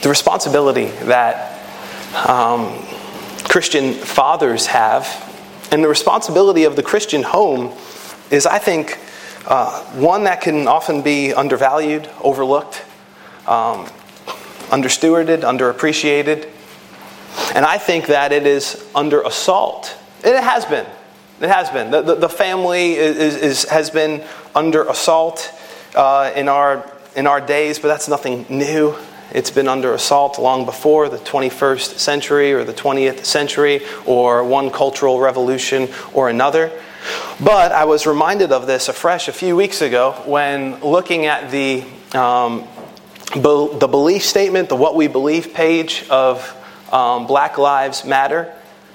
the responsibility that Christian fathers have, and the responsibility of the Christian home is, I think, one that can often be undervalued, overlooked, understewarded, underappreciated. And I think that it is under assault. It has been. It has been. The family has been under assault in our days, but that's nothing new. It's been under assault long before the 21st century or the 20th century or one cultural revolution or another. But I was reminded of this afresh a few weeks ago when looking at the belief statement, the What We Believe page of Black Lives Matter.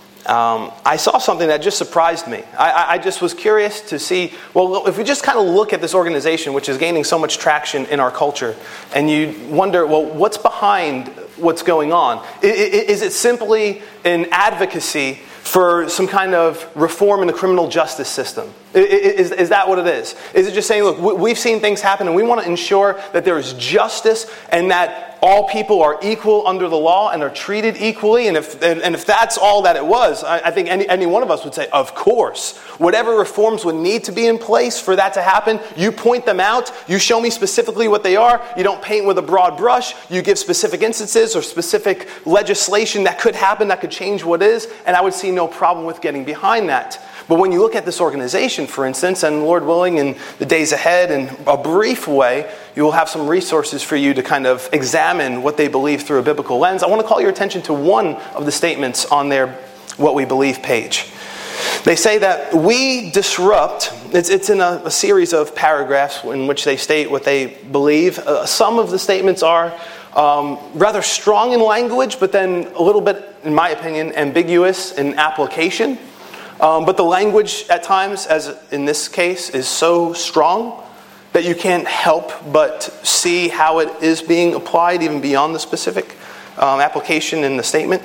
I saw something that just surprised me. I just was curious to see, well, if we just kind of look at this organization, which is gaining so much traction in our culture, and you wonder, well, what's behind what's going on? Is it simply an advocacy for some kind of reform in the criminal justice system? Is that what it is? Is it just saying, look, we've seen things happen and we want to ensure that there is justice and that all people are equal under the law and are treated equally? And if that's all that it was, I think any one of us would say, of course. Whatever reforms would need to be in place for that to happen, you point them out, you show me specifically what they are, you don't paint with a broad brush, you give specific instances or specific legislation that could happen, that could change what is, and I would see no problem with getting behind that. But when you look at this organization, for instance, and Lord willing, in the days ahead, in a brief way, you will have some resources for you to kind of examine what they believe through a biblical lens. I want to call your attention to one of the statements on their What We Believe page. They say that we disrupt, it's in a series of paragraphs in which they state what they believe. Some of the statements are rather strong in language, but then a little bit, in my opinion, ambiguous in application. But the language at times, as in this case, is so strong that you can't help but see how it is being applied even beyond the specific application in the statement.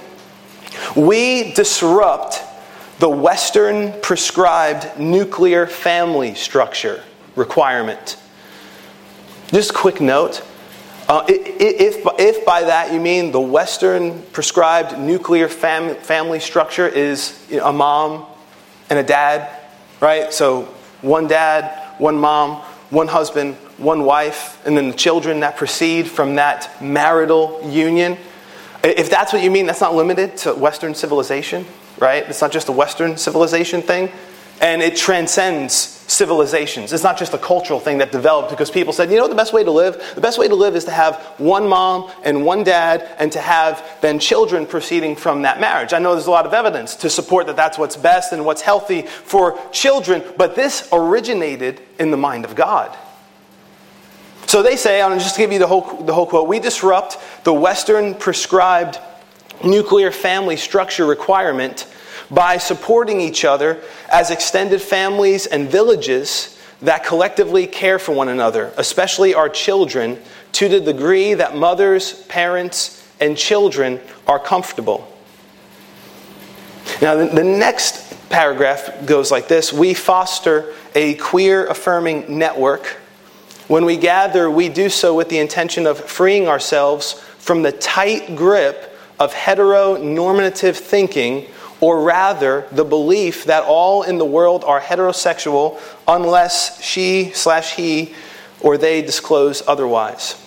We disrupt the Western prescribed nuclear family structure requirement. Just a quick note. If by that you mean the Western prescribed nuclear family structure is a mom and a dad, right? So one dad, one mom, one husband, one wife, and then the children that proceed from that marital union. If that's what you mean, that's not limited to Western civilization, right? It's not just a Western civilization thing. And it transcends civilizations. It's not just a cultural thing that developed because people said, you know the best way to live? The best way to live is to have one mom and one dad and to have then children proceeding from that marriage. I know there's a lot of evidence to support that that's what's best and what's healthy for children, but this originated in the mind of God. So they say, I'm just to give you the whole quote, we disrupt the Western prescribed nuclear family structure requirement by supporting each other as extended families and villages that collectively care for one another, especially our children, to the degree that mothers, parents, and children are comfortable. Now, the next paragraph goes like this. We foster a queer-affirming network. When we gather, we do so with the intention of freeing ourselves from the tight grip of heteronormative thinking, or rather, the belief that all in the world are heterosexual unless she/he or they disclose otherwise.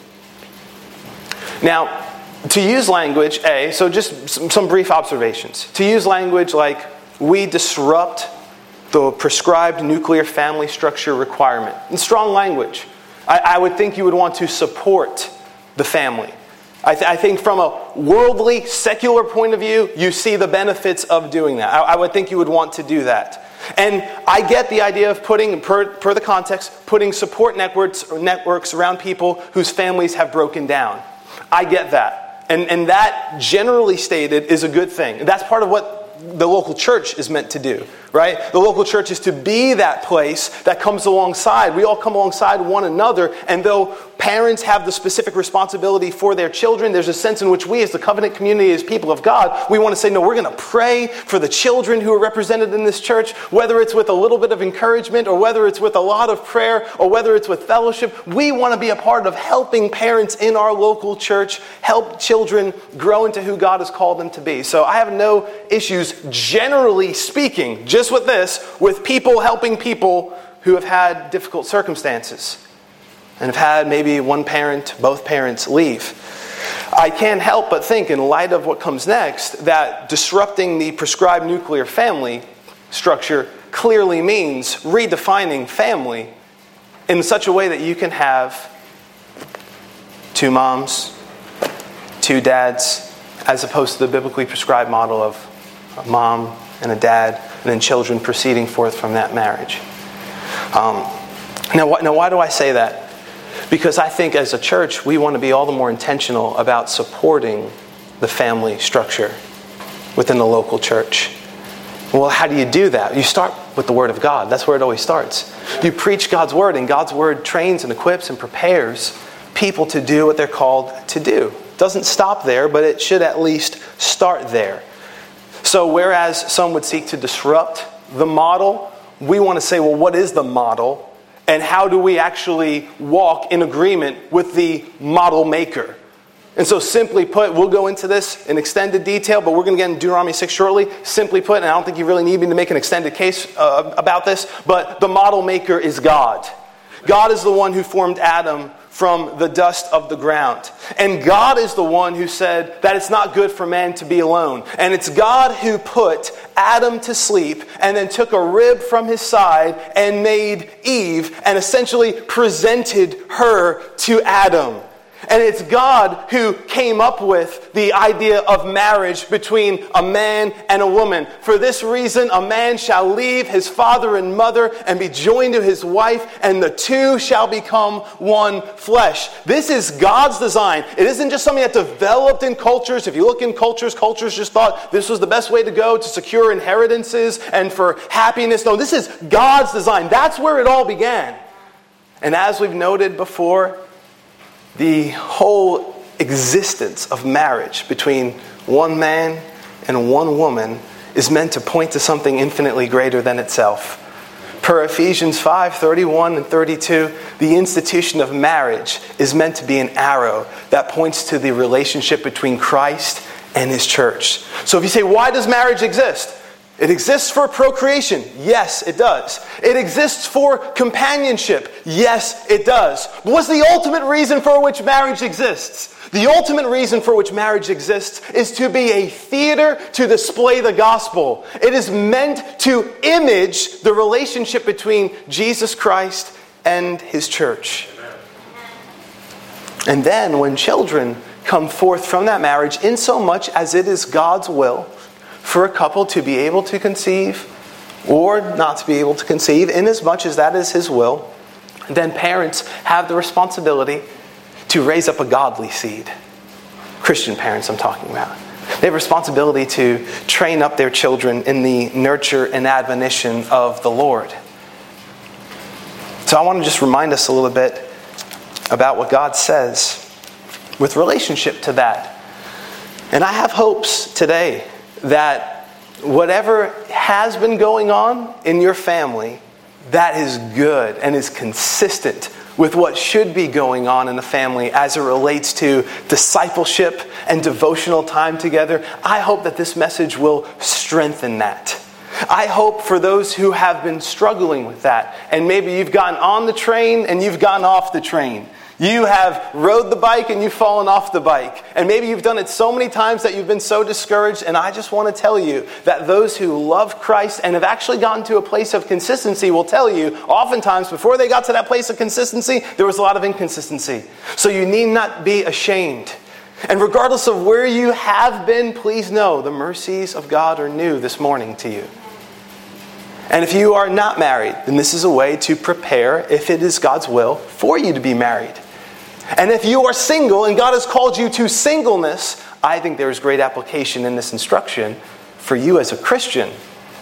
Now, to use language, so just some brief observations. To use language like, we disrupt the prescribed nuclear family structure requirement. In strong language, I would think you would want to support the family. I think from a worldly, secular point of view, you see the benefits of doing that. I would think you would want to do that. And I get the idea of putting, per the context, putting support networks around people whose families have broken down. I get that. And that, generally stated, is a good thing. That's part of what the local church is meant to do, right? The local church is to be that place that comes alongside. We all come alongside one another, and though parents have the specific responsibility for their children, there's a sense in which we as the covenant community, as people of God, we want to say, no, we're going to pray for the children who are represented in this church, whether it's with a little bit of encouragement or whether it's with a lot of prayer or whether it's with fellowship. We want to be a part of helping parents in our local church help children grow into who God has called them to be. So I have no issues, generally speaking, just with this, with people helping people who have had difficult circumstances and have had maybe one parent, both parents leave. I can't help but think, in light of what comes next, that disrupting the prescribed nuclear family structure clearly means redefining family in such a way that you can have two moms, two dads, as opposed to the biblically prescribed model of a mom and a dad, and then children proceeding forth from that marriage. Now, why do I say that? Because I think as a church, we want to be all the more intentional about supporting the family structure within the local church. Well, how do you do that? You start with the Word of God. That's where it always starts. You preach God's Word, and God's Word trains and equips and prepares people to do what they're called to do. It doesn't stop there, but it should at least start there. So whereas some would seek to disrupt the model, we want to say, well, what is the model? And how do we actually walk in agreement with the model maker? And so simply put, we'll go into this in extended detail, but we're going to get into Deuteronomy 6 shortly. Simply put, and I don't think you really need me to make an extended case about this, but the model maker is God. God is the one who formed Adam from the dust of the ground. And God is the one who said that it's not good for man to be alone. And it's God who put Adam to sleep and then took a rib from his side and made Eve and essentially presented her to Adam. And it's God who came up with the idea of marriage between a man and a woman. For this reason, a man shall leave his father and mother and be joined to his wife, and the two shall become one flesh. This is God's design. It isn't just something that developed in cultures. If you look in cultures just thought this was the best way to go to secure inheritances and for happiness. No, this is God's design. That's where it all began. And as we've noted before, the whole existence of marriage between one man and one woman is meant to point to something infinitely greater than itself. Per Ephesians 5:31 and 32, the institution of marriage is meant to be an arrow that points to the relationship between Christ and His church. So if you say, why does marriage exist? It exists for procreation. Yes, it does. It exists for companionship. Yes, it does. But what's the ultimate reason for which marriage exists? The ultimate reason for which marriage exists is to be a theater to display the gospel. It is meant to image the relationship between Jesus Christ and His church. And then when children come forth from that marriage, in so much as it is God's will for a couple to be able to conceive or not to be able to conceive, inasmuch as that is His will, then parents have the responsibility to raise up a godly seed. Christian parents I'm talking about. They have a responsibility to train up their children in the nurture and admonition of the Lord. So I want to just remind us a little bit about what God says with relationship to that. And I have hopes today that whatever has been going on in your family, that is good and is consistent with what should be going on in the family as it relates to discipleship and devotional time together. I hope that this message will strengthen that. I hope for those who have been struggling with that, and maybe you've gotten on the train and you've gotten off the train. You have rode the bike and you've fallen off the bike. And maybe you've done it so many times that you've been so discouraged. And I just want to tell you that those who love Christ and have actually gotten to a place of consistency will tell you, oftentimes before they got to that place of consistency, there was a lot of inconsistency. So you need not be ashamed. And regardless of where you have been, please know the mercies of God are new this morning to you. And if you are not married, then this is a way to prepare, if it is God's will, for you to be married. And if you are single and God has called you to singleness, I think there is great application in this instruction for you as a Christian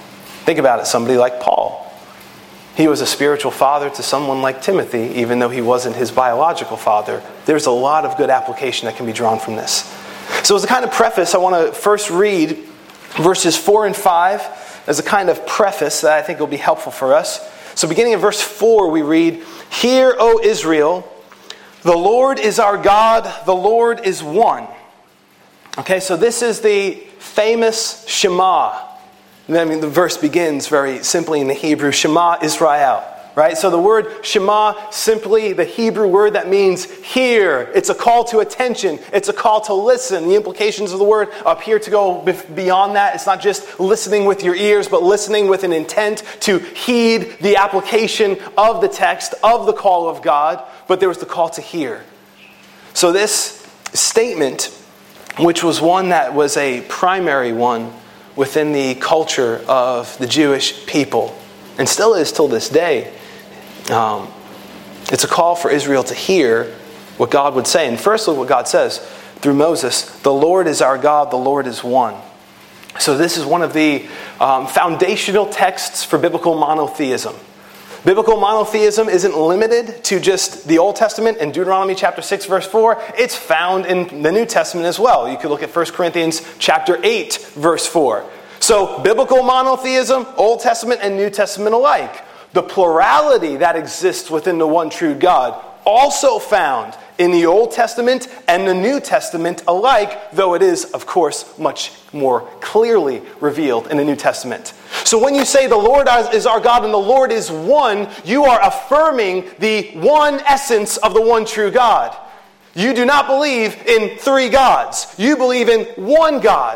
Think about it, somebody like Paul. He was a spiritual father to someone like Timothy, even though he wasn't his biological father. There's a lot of good application that can be drawn from this. So as a kind of preface, I want to first read verses 4 and 5 as a kind of preface that I think will be helpful for us. So beginning in verse 4, we read, "Hear, O Israel, the Lord is our God, the Lord is one." Okay, so this is the famous Shema. I mean, the verse begins very simply in the Hebrew, Shema Israel, right? So the word Shema, simply the Hebrew word that means hear. It's a call to attention. It's a call to listen. The implications of the word appear to go beyond that. It's not just listening with your ears, but listening with an intent to heed the application of the text, of the call of God. But there was the call to hear. So this statement, which was one that was a primary one within the culture of the Jewish people, and still is till this day, it's a call for Israel to hear what God would say. And first, look what God says through Moses: "The Lord is our God, the Lord is one." So this is one of the foundational texts for biblical monotheism. Biblical monotheism isn't limited to just the Old Testament and Deuteronomy chapter 6, verse 4. It's found in the New Testament as well. You could look at 1 Corinthians chapter 8, verse 4. So biblical monotheism, Old Testament and New Testament alike. The plurality that exists within the one true God, also found in the Old Testament and the New Testament alike, though it is, of course, much more clearly revealed in the New Testament. So when you say the Lord is our God and the Lord is one, you are affirming the one essence of the one true God. You do not believe in three gods. You believe in one God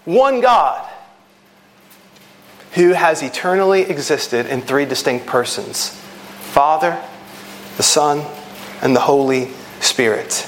who has eternally existed in three distinct persons: Father, the Son, and the Holy Spirit.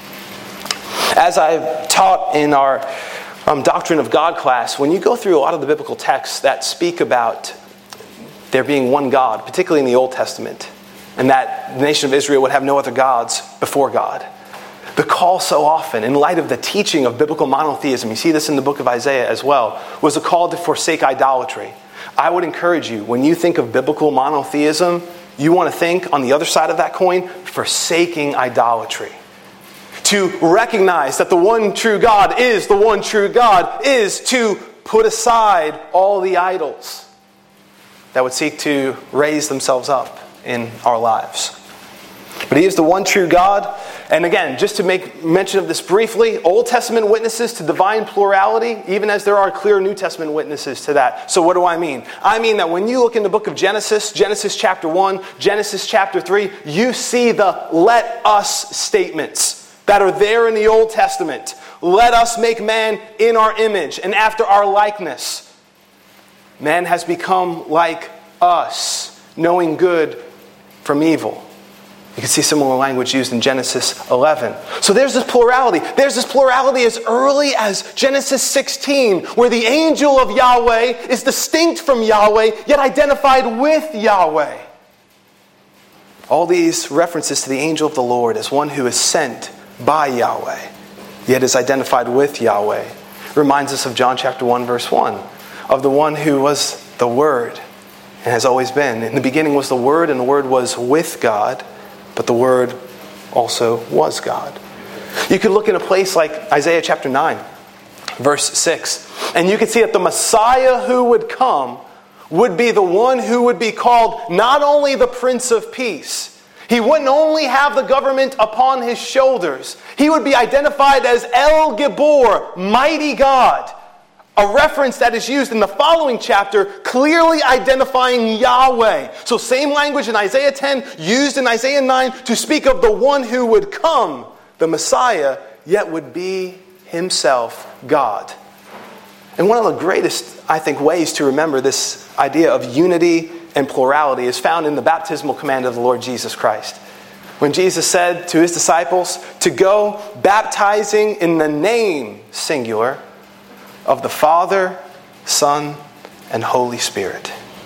As I've taught in our Doctrine of God class, when you go through a lot of the biblical texts that speak about there being one God, particularly in the Old Testament, and that the nation of Israel would have no other gods before God, the call so often, in light of the teaching of biblical monotheism, you see this in the book of Isaiah as well, was a call to forsake idolatry. I would encourage you, when you think of biblical monotheism, you want to think on the other side of that coin, forsaking idolatry. To recognize that the one true God is the one true God is to put aside all the idols that would seek to raise themselves up in our lives. But He is the one true God. And again, just to make mention of this briefly, Old Testament witnesses to divine plurality, even as there are clear New Testament witnesses to that. So what do I mean? I mean that when you look in the book of Genesis, Genesis chapter 1, Genesis chapter 3, you see the "let us" statements that are there in the Old Testament. Let us make man in our image and after our likeness. Man has become like us, knowing good from evil. You can see similar language used in Genesis 11. So there's this plurality. There's this plurality as early as Genesis 16, where the angel of Yahweh is distinct from Yahweh, yet identified with Yahweh. All these references to the angel of the Lord as one who is sent by Yahweh, yet is identified with Yahweh, reminds us of John chapter 1, verse 1, of the one who was the Word and has always been. In the beginning was the Word, and the Word was with God, but the Word also was God. You could look in a place like Isaiah chapter 9, verse 6, and you could see that the Messiah who would come would be the one who would be called not only the Prince of Peace. He wouldn't only have the government upon his shoulders. He would be identified as El Gibor, mighty God. A reference that is used in the following chapter, clearly identifying Yahweh. So same language in Isaiah 10, used in Isaiah 9 to speak of the one who would come, the Messiah, yet would be himself God. And one of the greatest, I think, ways to remember this idea of unity and plurality is found in the baptismal command of the Lord Jesus Christ. When Jesus said to his disciples to go baptizing in the name, singular, of the Father, Son, and Holy Spirit.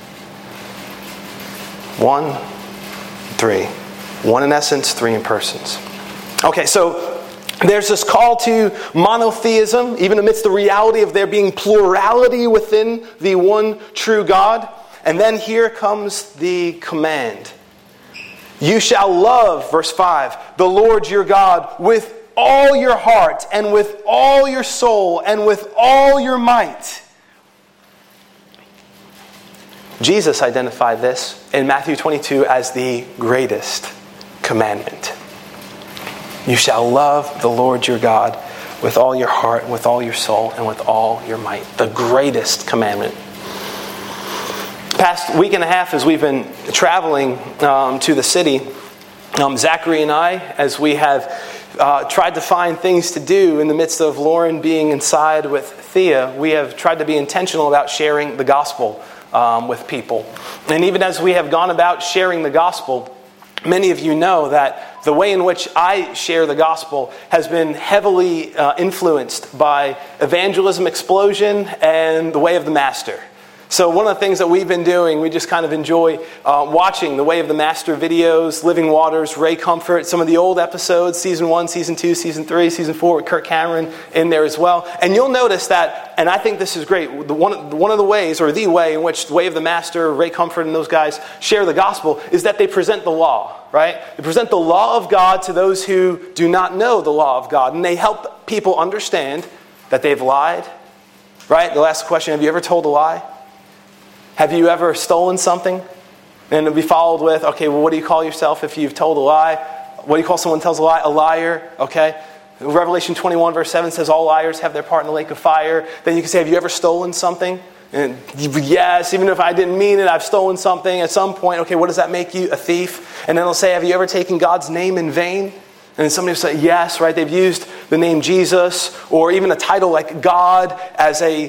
One, three. One in essence, three in persons. Okay, so There's this call to monotheism, even amidst the reality of there being plurality within the one true God. And then here comes the command. You shall love, verse 5, the Lord your God with all your heart and with all your soul and with all your might. Jesus identified this in Matthew 22 as the greatest commandment. You shall love the Lord your God with all your heart, with all your soul, and with all your might. The greatest commandment. Past week and a half as we've been traveling to the city, Zachary and I, as we have tried to find things to do in the midst of Lauren being inside with Thea, we have tried to be intentional about sharing the gospel with people. And even as we have gone about sharing the gospel, many of you know that the way in which I share the gospel has been heavily influenced by Evangelism Explosion and The Way of the Master. So one of the things that we've been doing, we just kind of enjoy watching The Way of the Master videos, Living Waters, Ray Comfort, some of the old episodes, Season 1, Season 2, Season 3, Season 4 with Kirk Cameron in there as well. And you'll notice that, and I think this is great, one of the ways, or the way in which The Way of the Master, Ray Comfort and those guys share the gospel is that they present the law, right? They present the law of God to those who do not know the law of God. And they help people understand that they've lied, right? The last question, have you ever told a lie? Have you ever stolen something? And it'll be followed with, okay, well, what do you call yourself if you've told a lie? What do you call someone who tells a lie? A liar, okay? Revelation 21 verse 7 says all liars have their part in the lake of fire. Then you can say, have you ever stolen something? And yes, even if I didn't mean it, I've stolen something at some point. Okay, what does that make you? A thief. And then they'll say, have you ever taken God's name in vain? And then somebody will say, yes, right? They've used the name Jesus or even a title like God as a...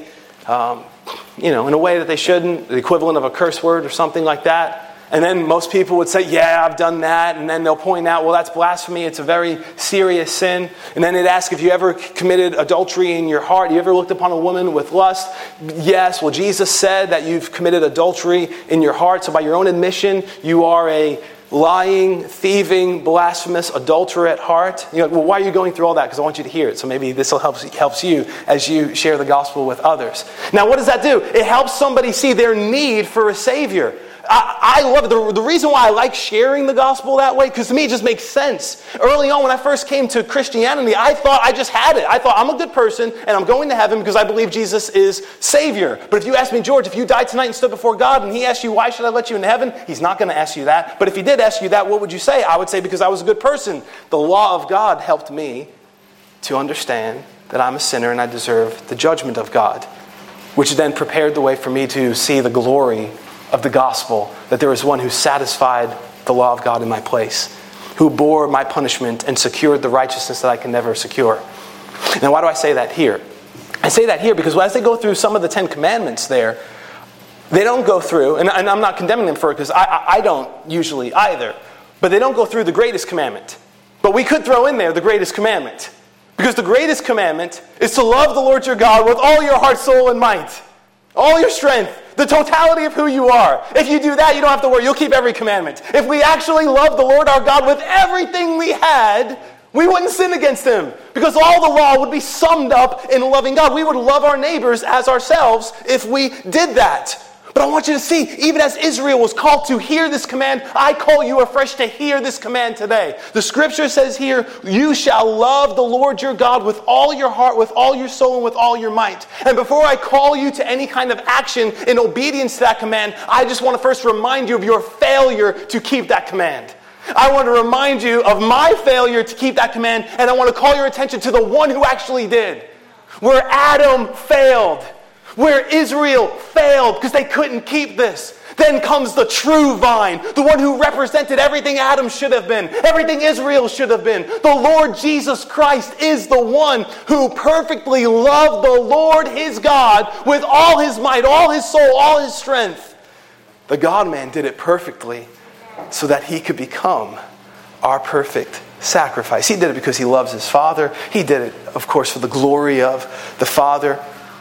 in a way that they shouldn't, the equivalent of a curse word or something like that. And then most people would say, yeah, I've done that. And then they'll point out, well, that's blasphemy. It's a very serious sin. And then they'd ask if you ever committed adultery in your heart. You ever looked upon a woman with lust? Yes. Well, Jesus said that you've committed adultery in your heart. So by your own admission, you are a lying, thieving, blasphemous adulterer at heart. Well, why are you going through all that? Because I want you to hear it. So maybe this will helps you as you share the gospel with others. Now, what does that do? It helps somebody see their need for a Savior. I love it. The reason why I like sharing the gospel that way, because to me it just makes sense. Early on when I first came to Christianity, I thought I just had it. I thought I'm a good person and I'm going to heaven because I believe Jesus is Savior. But if you ask me, George, if you died tonight and stood before God and He asked you, why should I let you into heaven? He's not going to ask you that. But if He did ask you that, what would you say? I would say because I was a good person. The law of God helped me to understand that I'm a sinner and I deserve the judgment of God, which then prepared the way for me to see the glory of the gospel, that there is one who satisfied the law of God in my place, who bore my punishment and secured the righteousness that I can never secure. Now, why do I say that here? I say that here because as they go through some of the 10 commandments there, they don't go through, and I'm not condemning them for it because I don't usually either, but they don't go through the greatest commandment. But we could throw in there the greatest commandment, because the greatest commandment is to love the Lord your God with all your heart, soul, and might, all your strength, the totality of who you are. If you do that, you don't have to worry. You'll keep every commandment. If we actually love the Lord our God with everything we had, we wouldn't sin against Him, because all the law would be summed up in loving God. We would love our neighbors as ourselves if we did that. But I want you to see, even as Israel was called to hear this command, I call you afresh to hear this command today. The scripture says here, you shall love the Lord your God with all your heart, with all your soul, and with all your might. And before I call you to any kind of action in obedience to that command, I just want to first remind you of your failure to keep that command. I want to remind you of my failure to keep that command, and I want to call your attention to the one who actually did. Where Adam failed, where Israel failed because they couldn't keep this, then comes the true vine, the one who represented everything Adam should have been, everything Israel should have been. The Lord Jesus Christ is the one who perfectly loved the Lord his God with all his might, all his soul, all his strength. The God-man did it perfectly so that he could become our perfect sacrifice. He did it because he loves his Father. He did it, of course, for the glory of the Father.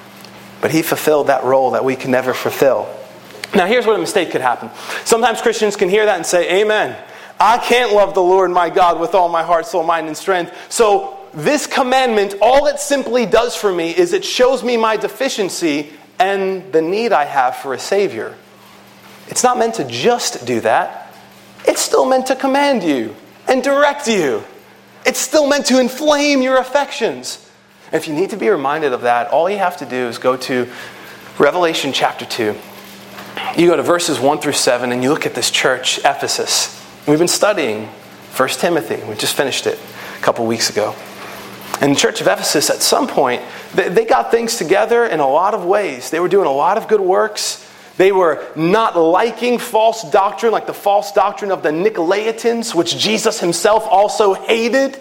But he fulfilled that role that we can never fulfill. Now here's where a mistake could happen. Sometimes Christians can hear that and say, amen. I can't love the Lord my God with all my heart, soul, mind, and strength. So this commandment, all it simply does for me is it shows me my deficiency and the need I have for a Savior. It's not meant to just do that. It's still meant to command you and direct you. It's still meant to inflame your affections. And if you need to be reminded of that, all you have to do is go to Revelation chapter 2. You go to verses 1 through 7 and you look at this church, Ephesus. We've been studying 1 Timothy. We just finished it a couple weeks ago. And the church of Ephesus, at some point, they got things together in a lot of ways. They were doing a lot of good works. They were not liking false doctrine, like the false doctrine of the Nicolaitans, which Jesus himself also hated.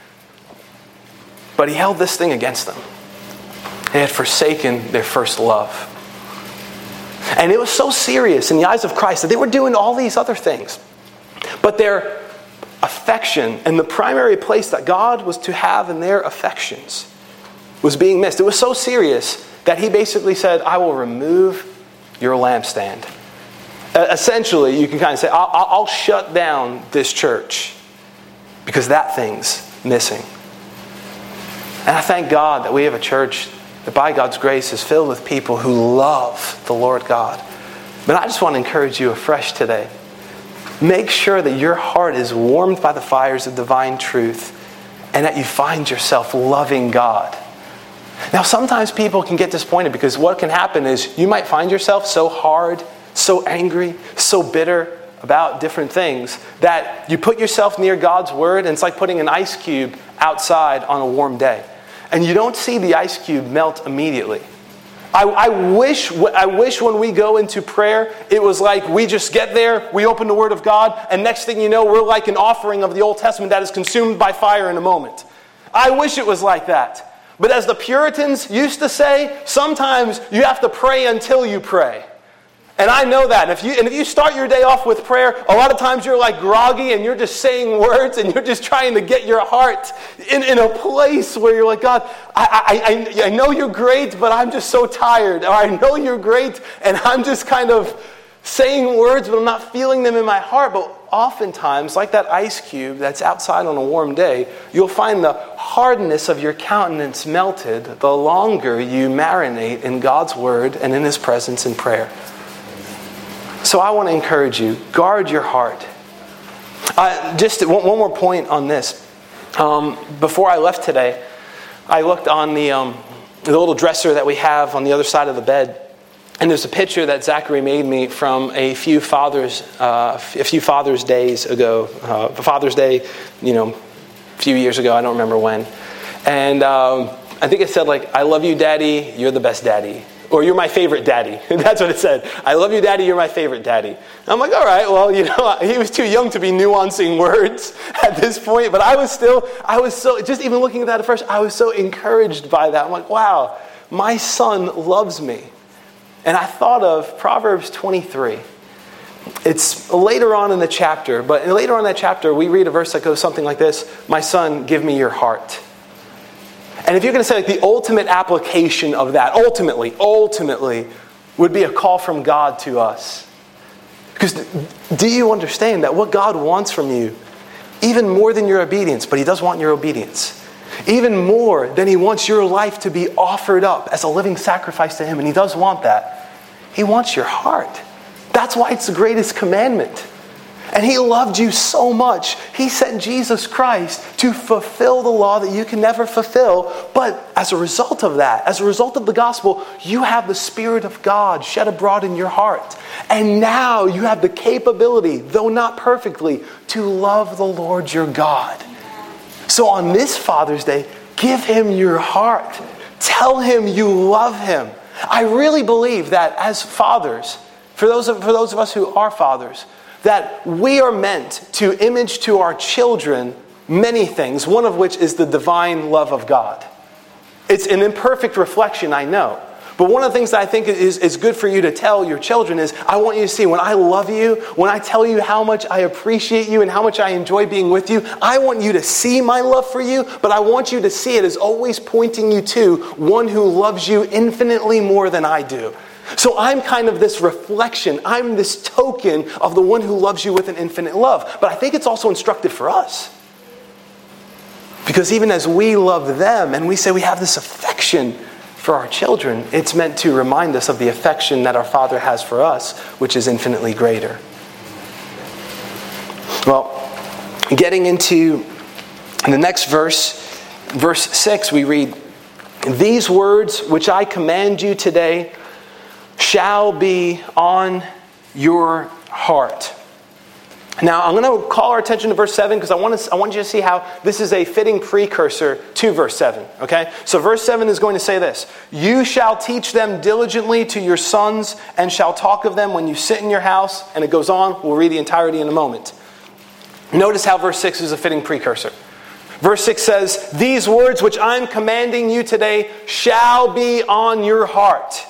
But he held this thing against them. They had forsaken their first love. And it was so serious in the eyes of Christ that they were doing all these other things. But their affection and the primary place that God was to have in their affections was being missed. It was so serious that he basically said, I will remove your lampstand. Essentially, you can kind of say, I'll shut down this church because that thing's missing. And I thank God that we have a church that by God's grace is filled with people who love the Lord God. But I just want to encourage you afresh today. Make sure that your heart is warmed by the fires of divine truth and that you find yourself loving God. Now, sometimes people can get disappointed because what can happen is you might find yourself so hard, so angry, so bitter about different things that you put yourself near God's word and it's like putting an ice cube outside on a warm day. And you don't see the ice cube melt immediately. I wish when we go into prayer, it was like we just get there, we open the Word of God, and next thing you know, we're like an offering of the Old Testament that is consumed by fire in a moment. I wish it was like that. But as the Puritans used to say, sometimes you have to pray until you pray. And I know that. And if you start your day off with prayer, a lot of times you're like groggy and you're just saying words and you're just trying to get your heart in a place where you're like, God, I know you're great, but I'm just so tired. Or I know you're great and I'm just kind of saying words, but I'm not feeling them in my heart. But oftentimes, like that ice cube that's outside on a warm day, you'll find the hardness of your countenance melted the longer you marinate in God's word and in His presence in prayer. So I want to encourage you, guard your heart. Just one more point on this. Before I left today, I looked on the little dresser that we have on the other side of the bed, and there's a picture that Zachary made me from a few Father's days ago. Father's Day, a few years ago. I don't remember when. And I think it said I love you, Daddy. You're the best daddy. Or you're my favorite daddy. That's what it said. I love you, Daddy. You're my favorite daddy. I'm like, all right, well, he was too young to be nuancing words at this point. But I was so, just even looking at that at first, I was so encouraged by that. I'm like, wow, my son loves me. And I thought of Proverbs 23. It's later on in the chapter, but later on in that chapter, we read a verse that goes something like this: my son, give me your heart. And if you're going to say the ultimate application of that, ultimately, would be a call from God to us. Because do you understand that what God wants from you, even more than your obedience, but He does want your obedience, even more than He wants your life to be offered up as a living sacrifice to Him, and He does want that, He wants your heart. That's why it's the greatest commandment. And He loved you so much, He sent Jesus Christ to fulfill the law that you can never fulfill. But as a result of that, as a result of the gospel, you have the Spirit of God shed abroad in your heart. And now you have the capability, though not perfectly, to love the Lord your God. So on this Father's Day, give Him your heart. Tell Him you love Him. I really believe that as fathers, for those of us who are fathers, that we are meant to image to our children many things, one of which is the divine love of God. It's an imperfect reflection, I know. But one of the things that I think is good for you to tell your children is, I want you to see when I love you, when I tell you how much I appreciate you and how much I enjoy being with you, I want you to see my love for you, but I want you to see it as always pointing you to one who loves you infinitely more than I do. So I'm kind of this reflection. I'm this token of the one who loves you with an infinite love. But I think it's also instructive for us. Because even as we love them and we say we have this affection for our children, it's meant to remind us of the affection that our Father has for us, which is infinitely greater. Well, getting into the next verse, verse 6, we read, "These words which I command you today shall be on your heart." Now, I'm going to call our attention to verse 7 because I want you to see how this is a fitting precursor to verse 7. Okay? So verse 7 is going to say this: "You shall teach them diligently to your sons and shall talk of them when you sit in your house." And it goes on. We'll read the entirety in a moment. Notice how verse 6 is a fitting precursor. Verse 6 says, "These words which I'm commanding you today shall be on your heart."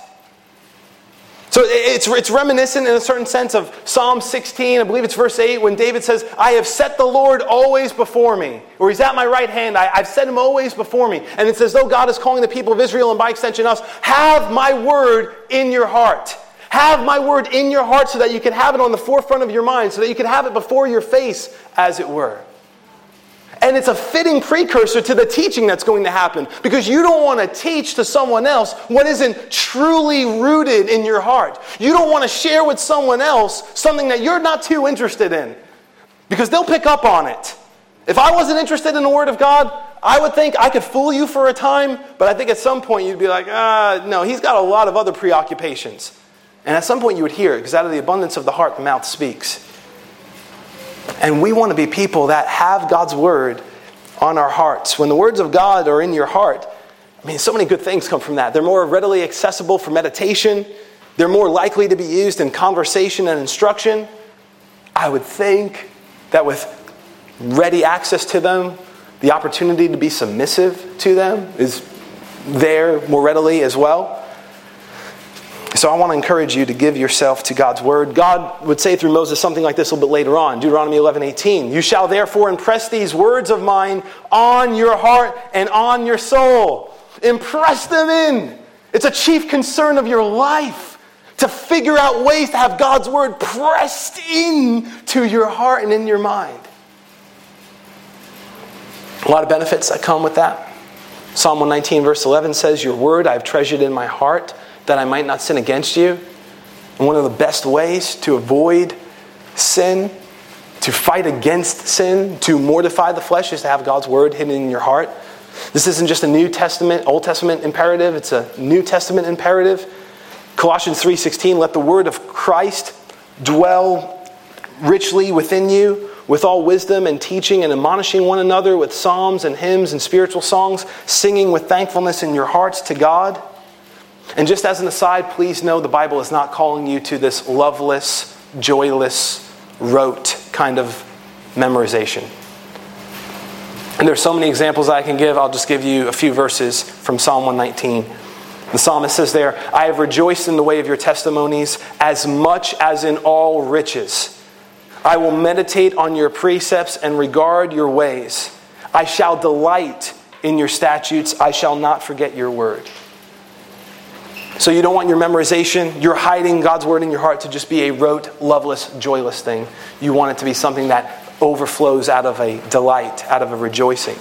So it's reminiscent in a certain sense of Psalm 16, I believe it's verse 8, when David says, "I have set the Lord always before me," or "He's at my right hand, I've set him always before me." And it's as though God is calling the people of Israel, and by extension us, have my word in your heart. Have my word in your heart so that you can have it on the forefront of your mind, so that you can have it before your face, as it were. And it's a fitting precursor to the teaching that's going to happen. Because you don't want to teach to someone else what isn't truly rooted in your heart. You don't want to share with someone else something that you're not too interested in. Because they'll pick up on it. If I wasn't interested in the Word of God, I would think I could fool you for a time. But I think at some point you'd be like, no, he's got a lot of other preoccupations. And at some point you would hear it. Because out of the abundance of the heart, the mouth speaks. And we want to be people that have God's word on our hearts. When the words of God are in your heart, so many good things come from that. They're more readily accessible for meditation. They're more likely to be used in conversation and instruction. I would think that with ready access to them, the opportunity to be submissive to them is there more readily as well. So I want to encourage you to give yourself to God's word. God would say through Moses something like this a little bit later on. Deuteronomy 11:18. "You shall therefore impress these words of mine on your heart and on your soul." Impress them in. It's a chief concern of your life to figure out ways to have God's word pressed in to your heart and in your mind. A lot of benefits that come with that. Psalm 119 verse 11 says, "Your word I have treasured in my heart, that I might not sin against you." And one of the best ways to avoid sin, to fight against sin, to mortify the flesh, is to have God's word hidden in your heart. This isn't just a New Testament, Old Testament imperative. It's a New Testament imperative. Colossians 3:16, "Let the word of Christ dwell richly within you, with all wisdom and teaching and admonishing one another with psalms and hymns and spiritual songs, singing with thankfulness in your hearts to God." And just as an aside, please know the Bible is not calling you to this loveless, joyless, rote kind of memorization. And there's so many examples I can give. I'll just give you a few verses from Psalm 119. The psalmist says there, "I have rejoiced in the way of your testimonies as much as in all riches. I will meditate on your precepts and regard your ways. I shall delight in your statutes. I shall not forget your word." So you don't want your memorization, you're hiding God's word in your heart to just be a rote, loveless, joyless thing. You want it to be something that overflows out of a delight, out of a rejoicing.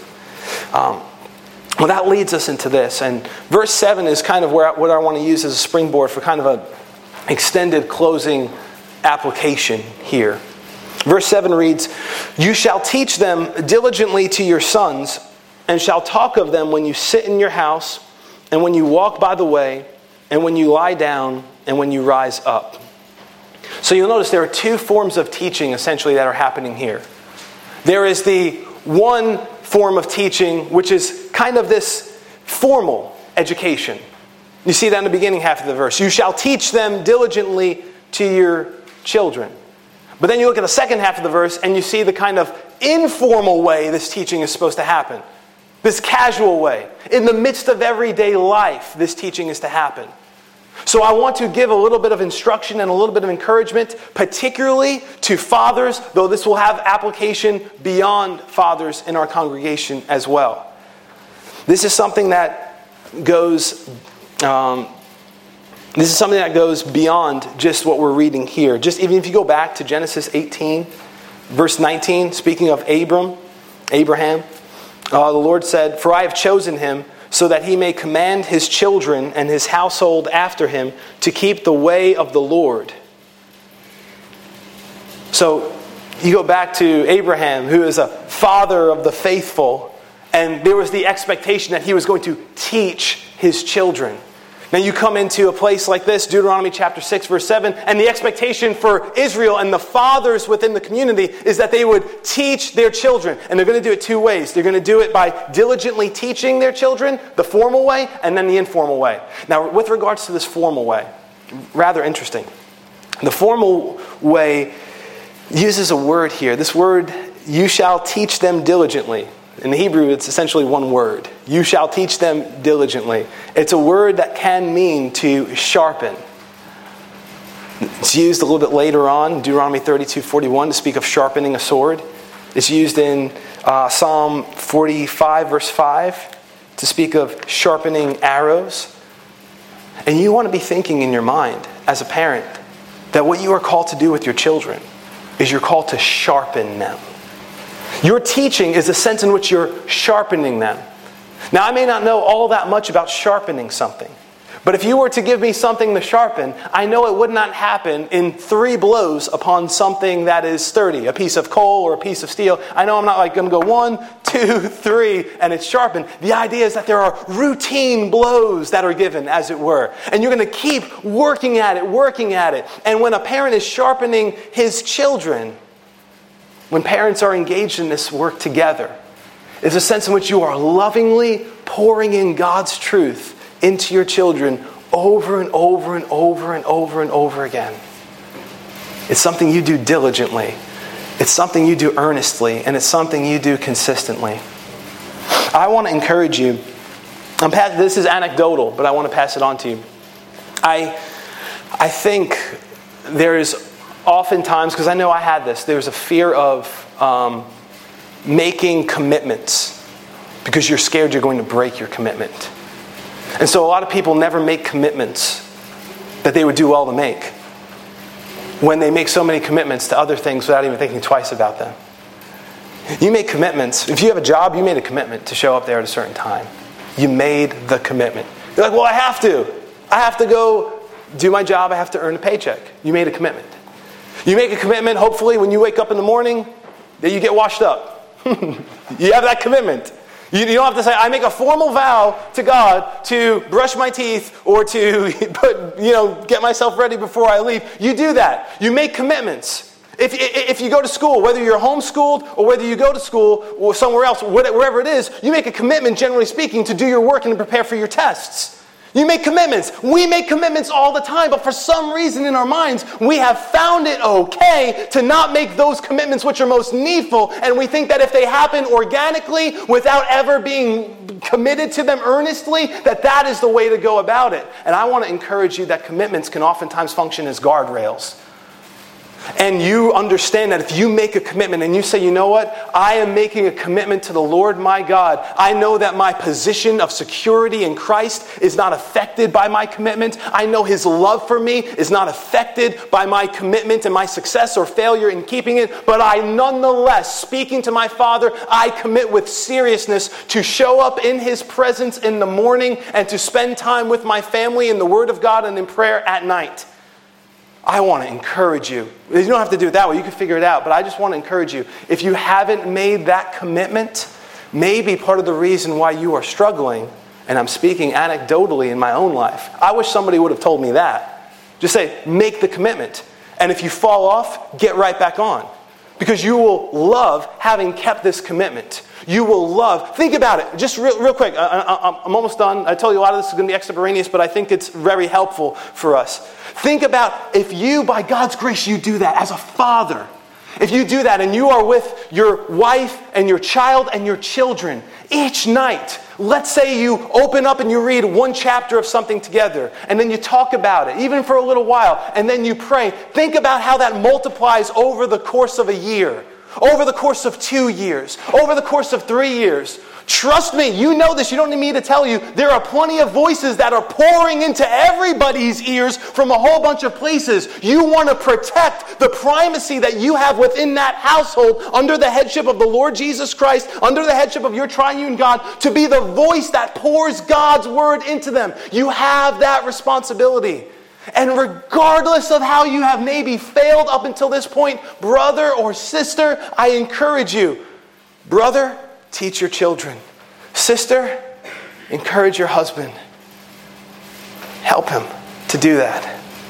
Well, that leads us into this. And verse 7 is kind of what I want to use as a springboard for kind of an extended closing application here. Verse 7 reads, "You shall teach them diligently to your sons, and shall talk of them when you sit in your house, and when you walk by the way, and when you lie down, and when you rise up." So you'll notice there are two forms of teaching essentially that are happening here. There is the one form of teaching which is kind of this formal education. You see that in the beginning half of the verse. "You shall teach them diligently to your children." But then you look at the second half of the verse and you see the kind of informal way this teaching is supposed to happen. This casual way. In the midst of everyday life, this teaching is to happen. So I want to give a little bit of instruction and a little bit of encouragement, particularly to fathers, though this will have application beyond fathers in our congregation as well. This is something that goes beyond just what we're reading here. Just even if you go back to Genesis 18, verse 19, speaking of Abraham, The Lord said, "For I have chosen him so that he may command his children and his household after him to keep the way of the Lord." So you go back to Abraham, who is a father of the faithful, and there was the expectation that he was going to teach his children. Now you come into a place like this, Deuteronomy chapter 6, verse 7, and the expectation for Israel and the fathers within the community is that they would teach their children. And they're going to do it two ways. They're going to do it by diligently teaching their children, the formal way, and then the informal way. Now, with regards to this formal way, rather interesting. The formal way uses a word here. This word, "you shall teach them diligently." In the Hebrew, it's essentially one word. You shall teach them diligently. It's a word that can mean to sharpen. It's used a little bit later on, Deuteronomy 32:41, to speak of sharpening a sword. It's used in Psalm 45, verse 5, to speak of sharpening arrows. And you want to be thinking in your mind, as a parent, that what you are called to do with your children is you're called to sharpen them. Your teaching is the sense in which you're sharpening them. Now, I may not know all that much about sharpening something, but if you were to give me something to sharpen, I know it would not happen in 3 blows upon something that is sturdy, a piece of coal or a piece of steel. I know I'm not like going to go 1, 2, 3, and it's sharpened. The idea is that there are routine blows that are given, as it were. And you're going to keep working at it. And when a parent is sharpening his children, when parents are engaged in this work together, it's a sense in which you are lovingly pouring in God's truth into your children over and over and over and over and over again. It's something you do diligently. It's something you do earnestly. And it's something you do consistently. I want to encourage you. This is anecdotal, but I want to pass it on to you. I think there is oftentimes, because I know I had this, there's a fear of making commitments because you're scared you're going to break your commitment. And so a lot of people never make commitments that they would do well to make when they make so many commitments to other things without even thinking twice about them. You make commitments. If you have a job, you made a commitment to show up there at a certain time. You made the commitment. You're like, well, I have to go do my job. I have to earn a paycheck. You made a commitment. You make a commitment, hopefully, when you wake up in the morning, that you get washed up. You have that commitment. You don't have to say, I make a formal vow to God to brush my teeth or to get myself ready before I leave. You do that. You make commitments. If you go to school, whether you're homeschooled or whether you go to school or somewhere else, wherever it is, you make a commitment, generally speaking, to do your work and to prepare for your tests. You make commitments. We make commitments all the time, but for some reason in our minds, we have found it okay to not make those commitments which are most needful, and we think that if they happen organically without ever being committed to them earnestly, that is the way to go about it. And I want to encourage you that commitments can oftentimes function as guardrails. And you understand that if you make a commitment and you say, you know what, I am making a commitment to the Lord my God. I know that my position of security in Christ is not affected by my commitment. I know His love for me is not affected by my commitment and my success or failure in keeping it. But I nonetheless, speaking to my Father, I commit with seriousness to show up in His presence in the morning and to spend time with my family in the Word of God and in prayer at night. I want to encourage you. You don't have to do it that way. You can figure it out. But I just want to encourage you. If you haven't made that commitment, maybe part of the reason why you are struggling, and I'm speaking anecdotally in my own life. I wish somebody would have told me that. Just say, make the commitment. And if you fall off, get right back on. Because you will love having kept this commitment. You will love, think about it, just real quick. I'm almost done. I told you a lot of this is going to be extemporaneous, but I think it's very helpful for us. Think about if you, by God's grace, you do that as a father. If you do that and you are with your wife and your child and your children each night, let's say you open up and you read one chapter of something together and then you talk about it, even for a little while, and then you pray. Think about how that multiplies over the course of a year, over the course of 2 years, over the course of 3 years, Trust me, you know this. You don't need me to tell you. There are plenty of voices that are pouring into everybody's ears from a whole bunch of places. You want to protect the primacy that you have within that household under the headship of the Lord Jesus Christ, under the headship of your triune God, to be the voice that pours God's word into them. You have that responsibility. And regardless of how you have maybe failed up until this point, brother or sister, I encourage you. Brother, teach your children. Sister, encourage your husband. Help him to do that.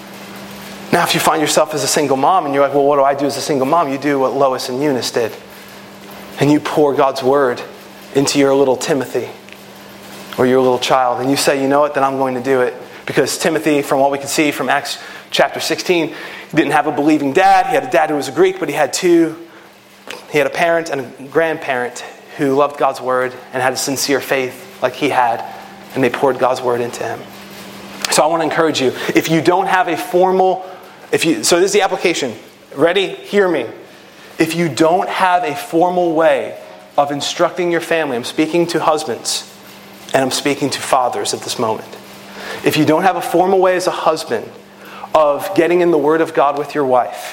Now, if you find yourself as a single mom and you're like, well, what do I do as a single mom? You do what Lois and Eunice did. And you pour God's word into your little Timothy or your little child. And you say, you know what, then I'm going to do it. Because Timothy, from what we can see from Acts chapter 16, he didn't have a believing dad. He had a dad who was a Greek, but he had two. He had a parent and a grandparent who loved God's word and had a sincere faith like he had, and they poured God's word into him. So I want to encourage you, if you don't have a formal, so this is the application. Ready? Hear me. If you don't have a formal way of instructing your family, I'm speaking to husbands and I'm speaking to fathers at this moment. If you don't have a formal way as a husband of getting in the word of God with your wife,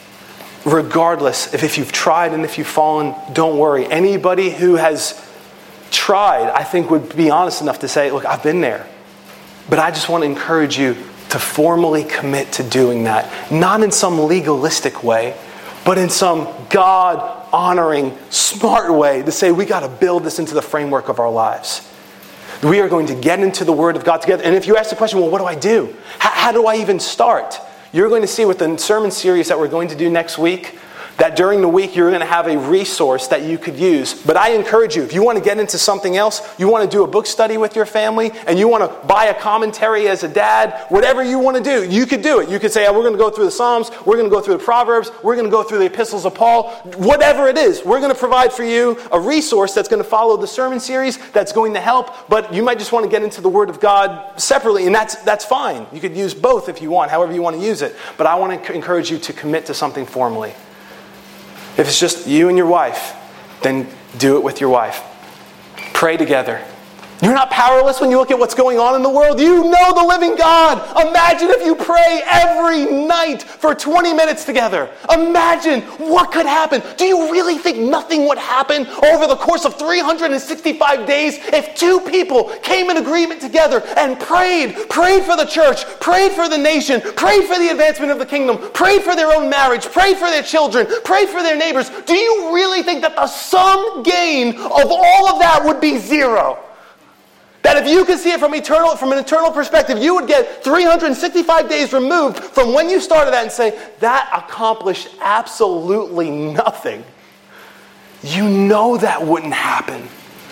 regardless if you've tried and if you've fallen, don't worry. Anybody who has tried, I think, would be honest enough to say, look, I've been there. But I just want to encourage you to formally commit to doing that. Not in some legalistic way, but in some God-honoring, smart way to say we got to build this into the framework of our lives. We are going to get into the Word of God together. And if you ask the question, well, what do I do? How do I even start? You're going to see with the sermon series that we're going to do next week, that during the week you're going to have a resource that you could use. But I encourage you, if you want to get into something else, you want to do a book study with your family, and you want to buy a commentary as a dad, whatever you want to do, you could do it. You could say, we're going to go through the Psalms, we're going to go through the Proverbs, we're going to go through the epistles of Paul. Whatever it is, we're going to provide for you a resource that's going to follow the sermon series, that's going to help, but you might just want to get into the Word of God separately, and that's fine. You could use both if you want, however you want to use it. But I want to encourage you to commit to something formally. If it's just you and your wife, then do it with your wife. Pray together. You're not powerless when you look at what's going on in the world. You know the living God. Imagine if you pray every night for 20 minutes together. Imagine what could happen. Do you really think nothing would happen over the course of 365 days if two people came in agreement together and prayed for the church, prayed for the nation, prayed for the advancement of the kingdom, prayed for their own marriage, prayed for their children, prayed for their neighbors? Do you really think that the sum gain of all of that would be zero? That if you could see it from an eternal perspective, you would get 365 days removed from when you started that and say, that accomplished absolutely nothing. You know that wouldn't happen.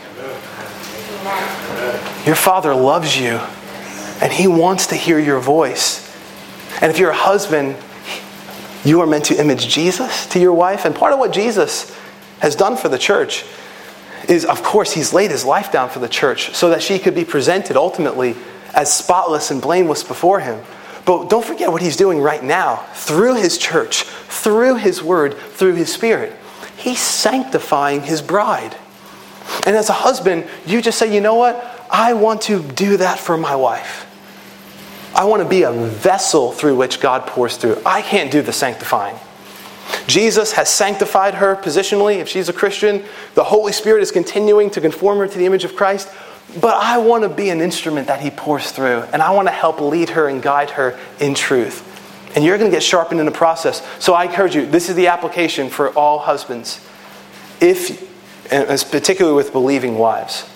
Your Father loves you, and He wants to hear your voice. And if you're a husband, you are meant to image Jesus to your wife. And part of what Jesus has done for the church is, of course, He's laid His life down for the church so that she could be presented ultimately as spotless and blameless before Him. But don't forget what He's doing right now through His church, through His Word, through His Spirit. He's sanctifying His bride. And as a husband, you just say, you know what? I want to do that for my wife. I want to be a vessel through which God pours through. I can't do the sanctifying. Jesus has sanctified her positionally. If she's a Christian, the Holy Spirit is continuing to conform her to the image of Christ. But I want to be an instrument that He pours through. And I want to help lead her and guide her in truth. And you're going to get sharpened in the process. So I encourage you, this is the application for all husbands. And particularly with believing wives.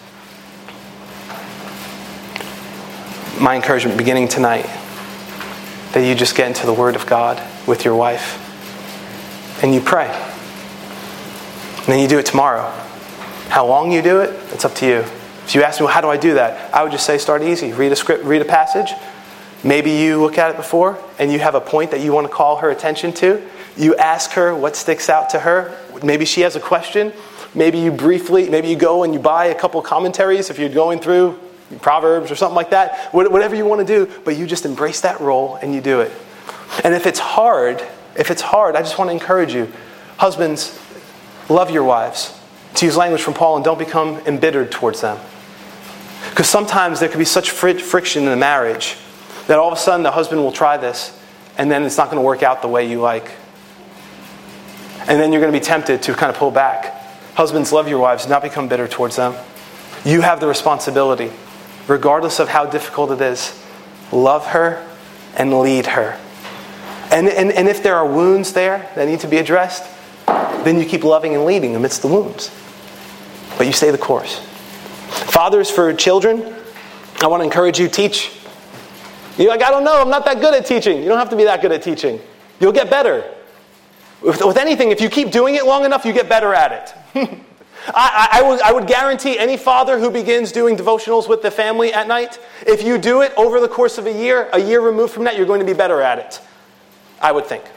My encouragement beginning tonight, that you just get into the Word of God with your wife. And you pray. And then you do it tomorrow. How long you do it, it's up to you. If you ask me, well, how do I do that? I would just say start easy. Read a script, read a passage. Maybe you look at it before and you have a point that you want to call her attention to. You ask her what sticks out to her. Maybe she has a question. Maybe you go and you buy a couple commentaries if you're going through Proverbs or something like that. Whatever you want to do, but you just embrace that role and you do it. And if it's hard, I just want to encourage you. Husbands, love your wives. to use language from Paul, and don't become embittered towards them. Because sometimes there can be such friction in a marriage that all of a sudden the husband will try this, and then it's not going to work out the way you like. And then you're going to be tempted to kind of pull back. Husbands, love your wives. Do not become bitter towards them. You have the responsibility, regardless of how difficult it is. Love her and lead her. And if there are wounds there that need to be addressed, then you keep loving and leading amidst the wounds. But you stay the course. Fathers, for children, I want to encourage you, teach. You're like, I don't know, I'm not that good at teaching. You don't have to be that good at teaching. You'll get better. With anything, if you keep doing it long enough, you get better at it. I would guarantee any father who begins doing devotionals with the family at night, if you do it over the course of a year removed from that, you're going to be better at it. I would think.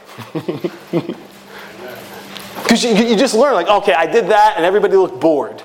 Because you just learn, like, okay, I did that and everybody looked bored.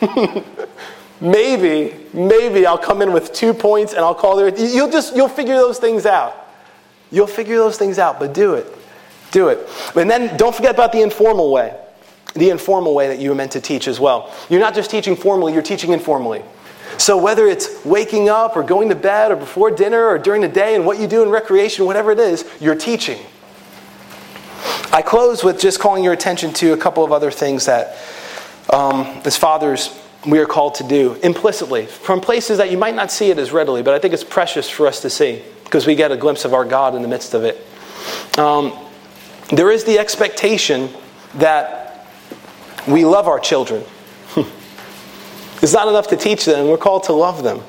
Maybe I'll come in with 2 points and I'll call there. You'll figure those things out. You'll figure those things out, but do it. Do it. And then don't forget about the informal way. The informal way that you were meant to teach as well. You're not just teaching formally, you're teaching informally. So whether it's waking up or going to bed or before dinner or during the day and what you do in recreation, whatever it is, you're teaching. I close with just calling your attention to a couple of other things that as fathers we are called to do implicitly from places that you might not see it as readily, but I think it's precious for us to see because we get a glimpse of our God in the midst of it. There is the expectation that we love our children. It's not enough to teach them. We're called to love them.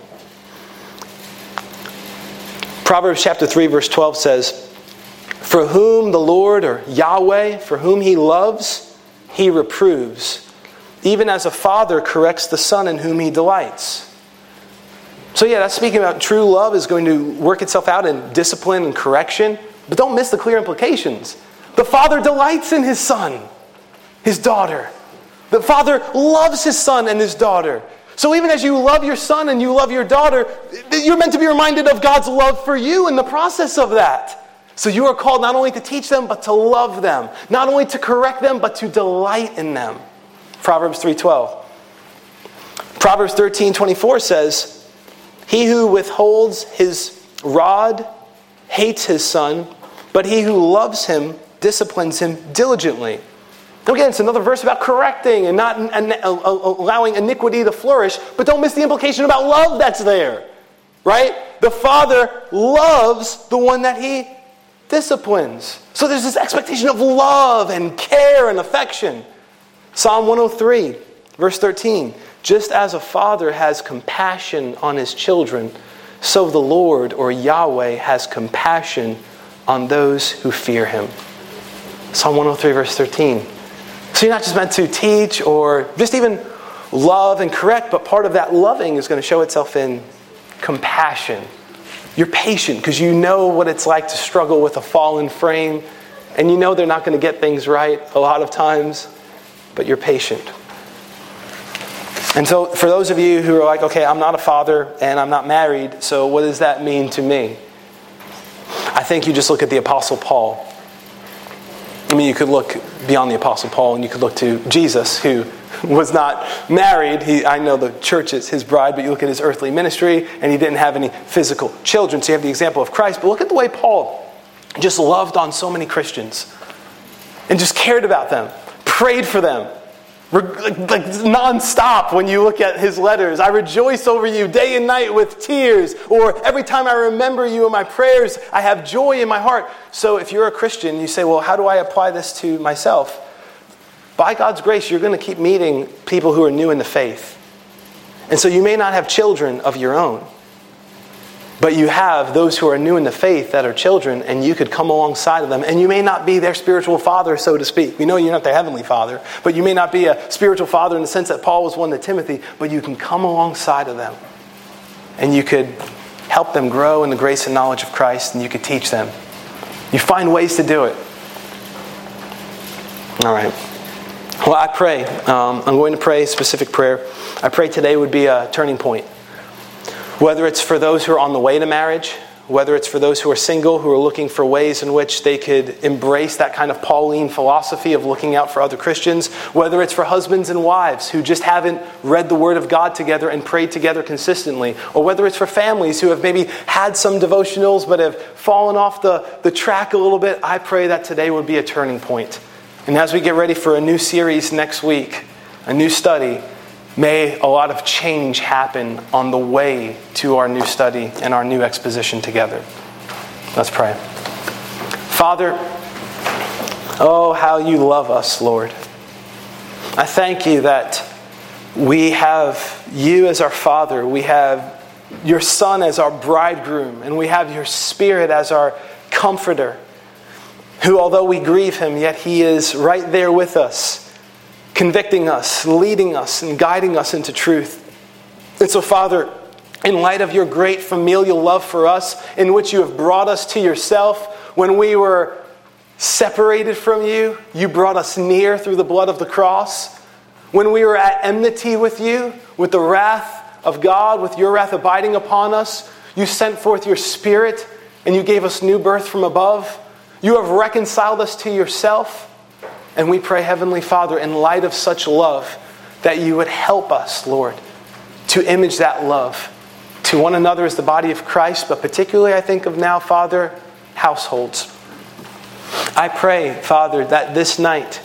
Proverbs chapter 3 verse 12 says, "For whom the Lord, or Yahweh, for whom he loves, he reproves, even as a father corrects the son in whom he delights." So yeah, that's speaking about true love is going to work itself out in discipline and correction. But don't miss the clear implications. The father delights in his son, his daughter. The father loves his son and his daughter. So even as you love your son and you love your daughter, you're meant to be reminded of God's love for you in the process of that. So you are called not only to teach them, but to love them. Not only to correct them, but to delight in them. Proverbs 3:12. Proverbs 13:24 says, "He who withholds his rod hates his son, but he who loves him disciplines him diligently." Again, it's another verse about correcting and not allowing iniquity to flourish, but don't miss the implication about love that's there, right? The father loves the one that he disciplines. So there's this expectation of love and care and affection. Psalm 103, verse 13, "Just as a father has compassion on his children, so the Lord, or Yahweh, has compassion on those who fear him." Psalm 103, verse 13. So you're not just meant to teach or just even love and correct, but part of that loving is going to show itself in compassion. You're patient because you know what it's like to struggle with a fallen frame, and you know they're not going to get things right a lot of times, but you're patient. And so for those of you who are like, okay, I'm not a father and I'm not married, so what does that mean to me? I think you just look at the Apostle Paul. I mean, you could look beyond the Apostle Paul and you could look to Jesus, who was not married. I know the church is his bride, but you look at his earthly ministry and he didn't have any physical children. So you have the example of Christ. But look at the way Paul just loved on so many Christians and just cared about them, prayed for them, like nonstop. When you look at his letters, "I rejoice over you day and night with tears," or "Every time I remember you in my prayers, I have joy in my heart." So if you're a Christian, you say, well, how do I apply this to myself? By God's grace, you're going to keep meeting people who are new in the faith. And so you may not have children of your own, but you have those who are new in the faith that are children, and you could come alongside of them. And you may not be their spiritual father, so to speak. We know you're not their heavenly father, but you may not be a spiritual father in the sense that Paul was one to Timothy, but you can come alongside of them. And you could help them grow in the grace and knowledge of Christ, and you could teach them. You find ways to do it. All right. Well, I pray. I'm going to pray a specific prayer. I pray today would be a turning point. Whether it's for those who are on the way to marriage, whether it's for those who are single, who are looking for ways in which they could embrace that kind of Pauline philosophy of looking out for other Christians, whether it's for husbands and wives who just haven't read the Word of God together and prayed together consistently, or whether it's for families who have maybe had some devotionals but have fallen off the track a little bit. I pray that today would be a turning point. And as we get ready for a new series next week, a new study, may a lot of change happen on the way to our new study and our new exposition together. Let's pray. Father, oh, how you love us, Lord. I thank you that we have you as our Father, we have your Son as our bridegroom, and we have your Spirit as our comforter, who, although we grieve him, yet he is right there with us, convicting us, leading us, and guiding us into truth. And so, Father, in light of your great familial love for us, in which you have brought us to yourself, when we were separated from you, you brought us near through the blood of the cross. When we were at enmity with you, with the wrath of God, with your wrath abiding upon us, you sent forth your Spirit, and you gave us new birth from above. You have reconciled us to yourself. And we pray, Heavenly Father, in light of such love, that you would help us, Lord, to image that love to one another as the body of Christ, but particularly I think of now, Father, households. I pray, Father, that this night,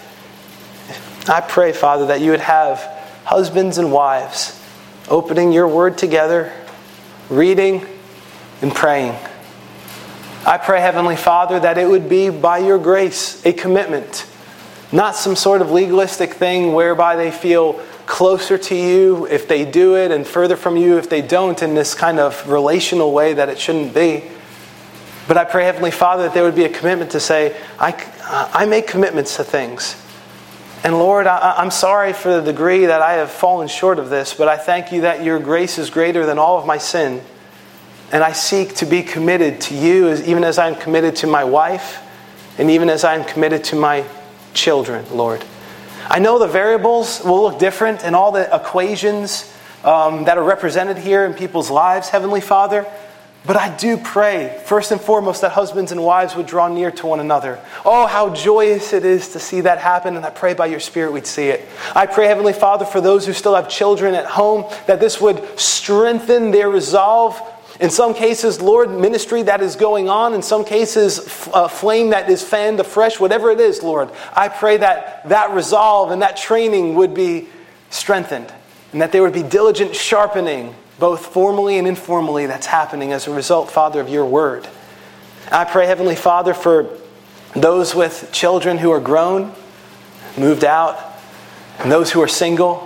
I pray, Father, that you would have husbands and wives opening your word together, reading and praying. I pray, Heavenly Father, that it would be by your grace a commitment, not some sort of legalistic thing whereby they feel closer to you if they do it and further from you if they don't, in this kind of relational way that it shouldn't be. But I pray, Heavenly Father, that there would be a commitment to say, I make commitments to things. And Lord, I'm sorry for the degree that I have fallen short of this, but I thank you that your grace is greater than all of my sin. And I seek to be committed to you, even as I'm committed to my wife, and even as I'm committed to my children, Lord. I know the variables will look different and all the equations that are represented here in people's lives, Heavenly Father. But I do pray, first and foremost, that husbands and wives would draw near to one another. Oh, how joyous it is to see that happen, and I pray by your Spirit we'd see it. I pray, Heavenly Father, for those who still have children at home, that this would strengthen their resolve. In some cases, Lord, ministry that is going on. In some cases, a flame that is fanned afresh. Whatever it is, Lord, I pray that that resolve and that training would be strengthened. And that there would be diligent sharpening, both formally and informally, that's happening as a result, Father, of your word. I pray, Heavenly Father, for those with children who are grown, moved out, and those who are single.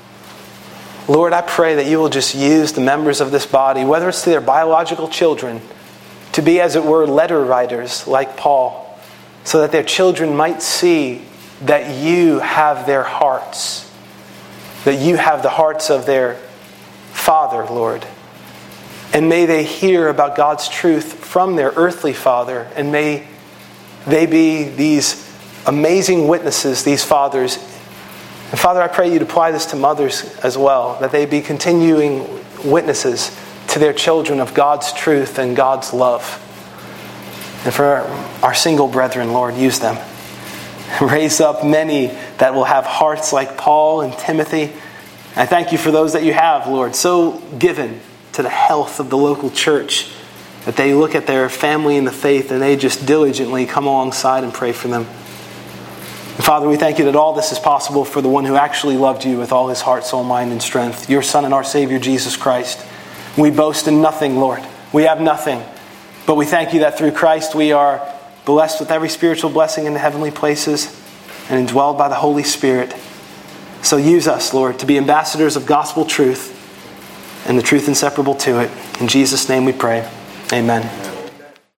Lord, I pray that you will just use the members of this body, whether it's to their biological children, to be, as it were, letter writers like Paul, so that their children might see that you have their hearts, that you have the hearts of their Father, Lord. And may they hear about God's truth from their earthly father, and may they be these amazing witnesses, these fathers. And Father, I pray you'd apply this to mothers as well, that they be continuing witnesses to their children of God's truth and God's love. And for our single brethren, Lord, use them. Raise up many that will have hearts like Paul and Timothy. I thank you for those that you have, Lord, so given to the health of the local church, that they look at their family in the faith and they just diligently come alongside and pray for them. And Father, we thank you that all this is possible for the one who actually loved you with all his heart, soul, mind, and strength, your Son and our Savior, Jesus Christ. We boast in nothing, Lord. We have nothing. But we thank you that through Christ we are blessed with every spiritual blessing in the heavenly places and indwelled by the Holy Spirit. So use us, Lord, to be ambassadors of gospel truth and the truth inseparable to it. In Jesus' name we pray. Amen.